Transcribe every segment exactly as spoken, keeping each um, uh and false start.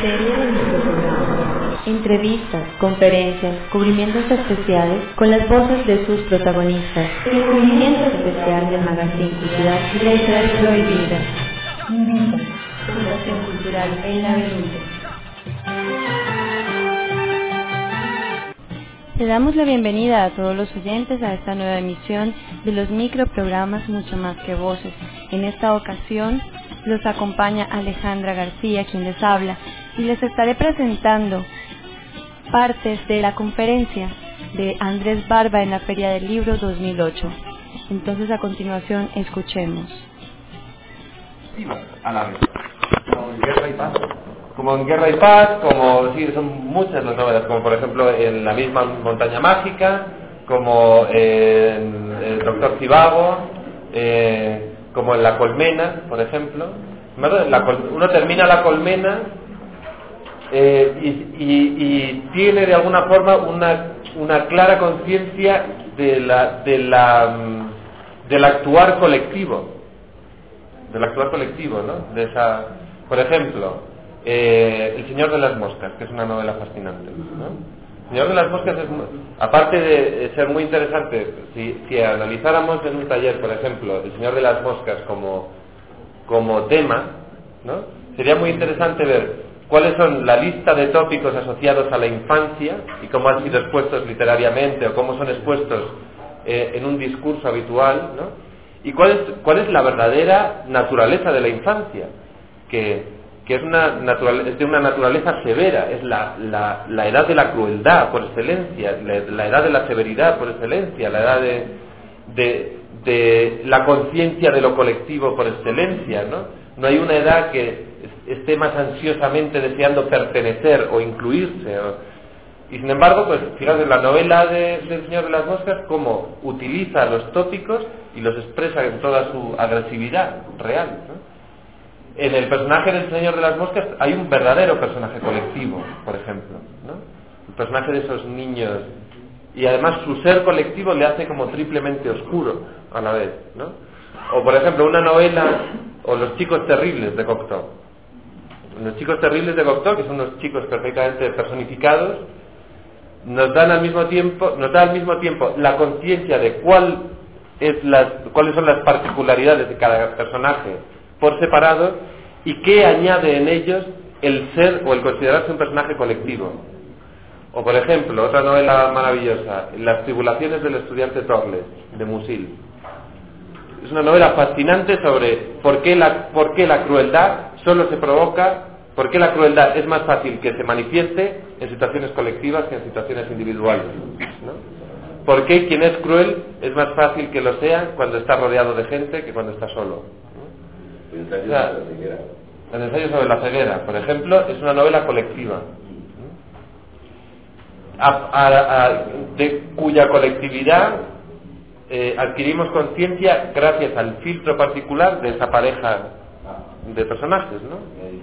serie de nuestro programa. Entrevistas, conferencias, cubrimientos especiales con las voces de sus protagonistas. El cubrimiento especial del Magazine Cultural Letras Prohibidas. Invita. Fundación Cultural El Laberinto. Le damos la bienvenida a todos los oyentes a esta nueva emisión de los microprogramas Mucho Más que Voces. En esta ocasión los acompaña Alejandra García, quien les habla, y les estaré presentando partes de la conferencia de Andrés Barba en la Feria del Libro dos mil ocho. Entonces, a continuación, escuchemos. A la vez. Como en Guerra y Paz. Como en Guerra y Paz, como sí, son muchas las novelas, como por ejemplo en La misma montaña mágica, como en El Doctor Zivago, eh, como en La colmena, por ejemplo. La col- uno termina La colmena eh, y, y, y tiene de alguna forma una, una clara conciencia de la, de la, del actuar colectivo, del actuar colectivo, ¿no? De esa, por ejemplo, eh, El Señor de las Moscas, que es una novela fascinante, ¿no? El Señor de las Moscas es, aparte de ser muy interesante, si, si analizáramos en un taller, por ejemplo, El Señor de las Moscas como, como tema, ¿no? Sería muy interesante ver cuáles son la lista de tópicos asociados a la infancia y cómo han sido expuestos literariamente o cómo son expuestos eh, en un discurso habitual, ¿no? Y cuál es, cuál es la verdadera naturaleza de la infancia, que que es, una natural, es de una naturaleza severa, es la, la, la edad de la crueldad por excelencia, la, la edad de la severidad por excelencia, la edad de, de, de la conciencia de lo colectivo por excelencia, ¿no? No hay una edad que esté más ansiosamente deseando pertenecer o incluirse, o, y sin embargo, pues fíjate, la novela de, del Señor de las Moscas, cómo utiliza los tópicos y los expresa en toda su agresividad real, ¿no? En el personaje del Señor de las Moscas hay un verdadero personaje colectivo, por ejemplo, ¿no? El personaje de esos niños, y además su ser colectivo le hace como triplemente oscuro a la vez, ¿no? O por ejemplo una novela, o Los chicos terribles de Cocteau. Los chicos terribles de Cocteau, que son unos chicos perfectamente personificados, nos dan al mismo tiempo, nos da al mismo tiempo la conciencia de cuál es las, cuáles son las particularidades de cada personaje por separado, y qué añade en ellos el ser o el considerarse un personaje colectivo. O por ejemplo, otra novela maravillosa, Las tribulaciones del estudiante Torles, de Musil. Es una novela fascinante sobre por qué la, por qué la crueldad solo se provoca, por qué la crueldad es más fácil que se manifieste en situaciones colectivas que en situaciones individuales, ¿no? Por qué quien es cruel es más fácil que lo sea cuando está rodeado de gente que cuando está solo. El ensayo, o sea, sobre la ceguera. El ensayo sobre la ceguera, por ejemplo, es una novela colectiva, a, a, a, de cuya colectividad eh, adquirimos conciencia gracias al filtro particular de esa pareja de personajes, ¿no?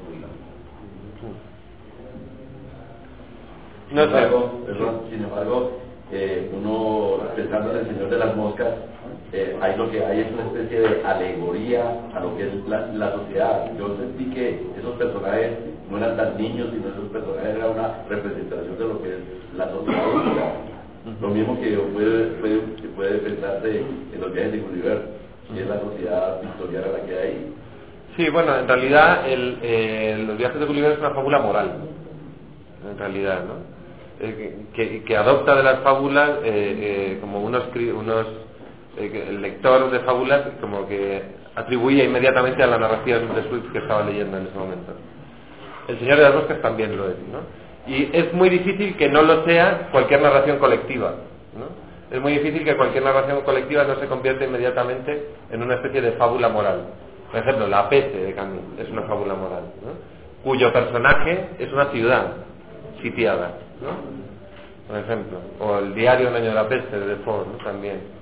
No sin embargo, sé. Perdón, sin embargo, eh, uno pensando en El Señor de las Moscas, Eh, ahí lo que hay es una especie de alegoría a lo que es la, la sociedad. Yo sentí que esos personajes no eran tan niños, sino esos personajes eran una representación de lo que es la sociedad. Lo mismo que puede, puede, que puede pensarse en los viajes de Gulliver, que es la sociedad victoriana la que hay. Sí, bueno, en realidad el, eh, los viajes de Gulliver es una fábula moral, en realidad, ¿no? Eh, que, que adopta de las fábulas eh, eh, como unos, unos el lector de fábulas como que atribuía inmediatamente a la narración de Swift que estaba leyendo en ese momento. El Señor de las Moscas también lo es, ¿no? Y es muy difícil que no lo sea cualquier narración colectiva, ¿no? Es muy difícil que cualquier narración colectiva no se convierta inmediatamente en una especie de fábula moral. Por ejemplo, La peste de Camus es una fábula moral, ¿no? Cuyo personaje es una ciudad sitiada, ¿no? Por ejemplo, o El diario de un año de la peste de Defoe, ¿no? También.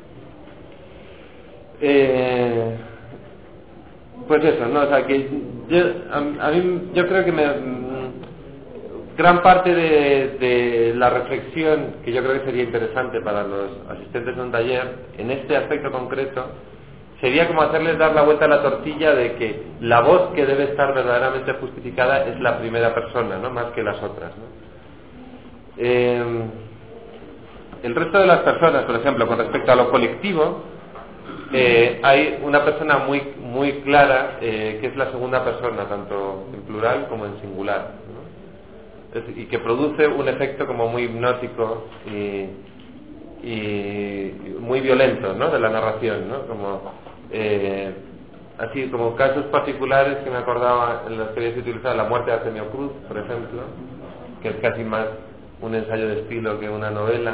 Eh, pues eso, ¿no? O sea, que yo, a, a mí, yo creo que me, gran parte de, de la reflexión que yo creo que sería interesante para los asistentes de un taller, en este aspecto concreto, sería como hacerles dar la vuelta a la tortilla de que la voz que debe estar verdaderamente justificada es la primera persona, ¿no? Más que las otras, ¿no? Eh, el resto de las personas, por ejemplo, con respecto a lo colectivo, eh, hay una persona muy muy clara eh, que es la segunda persona, tanto en plural como en singular, ¿no? Es, y que produce un efecto como muy hipnótico y, y muy violento, ¿no? De la narración, ¿no? Como eh, así como casos particulares que me acordaba en los que había utilizado la muerte de Artemio Cruz, por ejemplo, que es casi más un ensayo de estilo que una novela.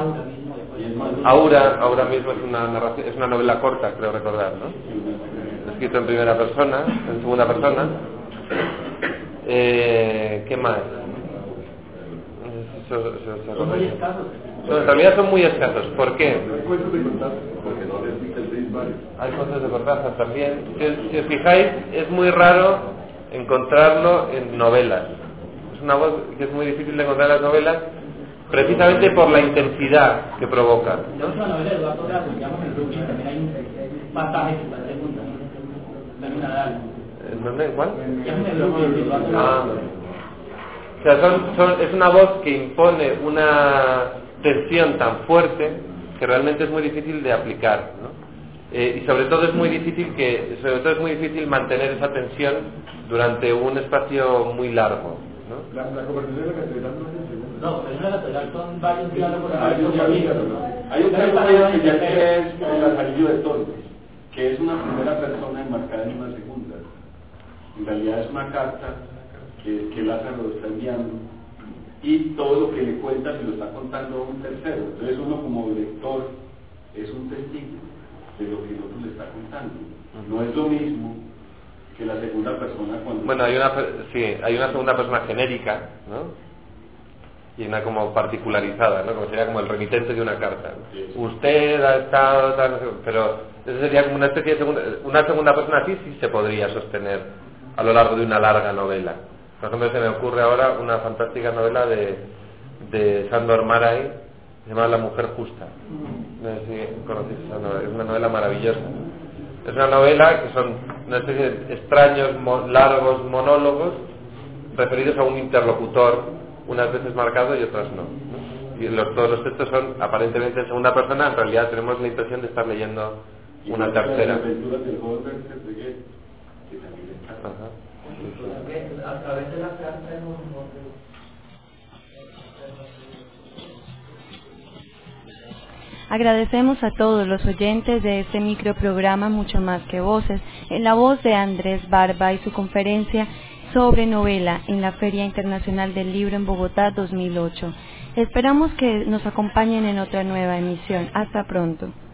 Aura, Aura mismo es una narración, es una novela corta, creo recordar, ¿no? Escrito en primera persona, en segunda persona. Eh, ¿Qué más? Eso, eso, eso, eso, Son muy escasos. No, en realidad son muy escasos. ¿Por qué? Hay cuentos de Cortázar, porque no repite el ritmo. Hay cuentos de Cortázar también. Si, si os fijáis, es muy raro encontrarlo en novelas. Es una voz que es muy difícil de encontrar en las novelas, precisamente por la intensidad que provoca. La última novela de Eduardo Razo, se llama El Rubí, también hay un pasaje que parece muy Nadal. ¿En dónde? ¿En cuál? Llama El Rubí de Eduardo Razo. Ah. O sea, son, son, es una voz que impone una tensión tan fuerte que realmente es muy difícil de aplicar, ¿no? Eh, y sobre todo es muy difícil que, sobre todo es muy difícil mantener esa tensión durante un espacio muy largo, ¿no? La, la conversación de la catedral no es el segundo. No, pero en la catedral son varios diálogos. Hay un diálogo. Hay un diálogo que ya que es el Lazarillo de Torres, que es una primera persona enmarcada en una segunda. En realidad es una carta que, que Lázaro lo está enviando y todo lo que le cuenta se lo está contando a un tercero. Entonces uno como lector es un testigo de lo que el otro le está contando. No es lo mismo que la segunda persona cuando... Bueno, hay una, sí, hay una segunda persona genérica, ¿no? Y una como particularizada, ¿no? Como sería como el remitente de una carta, ¿no? Sí, sí. Usted ha estado, tal, no sé, pero eso sería como una especie de segunda, una segunda persona así sí se podría sostener a lo largo de una larga novela. Por ejemplo, se me ocurre ahora una fantástica novela de, de Sándor Márai, se llama La mujer justa. No sé si conocéis esa novela, es una novela maravillosa. Es una novela que son una especie de extraños, mo- largos monólogos referidos a un interlocutor, unas veces marcado y otras no, ¿no? Y los, todos los textos son aparentemente en segunda persona, en realidad tenemos la impresión de estar leyendo una tercera. Las aventuras del joven Werther de Goethe, que también está. Ajá. Sí, sí. A través de la carta en un... Agradecemos a todos los oyentes de este microprograma Mucho Más que Voces, en la voz de Andrés Barba y su conferencia sobre novela en la Feria Internacional del Libro en Bogotá dos mil ocho. Esperamos que nos acompañen en otra nueva emisión. Hasta pronto.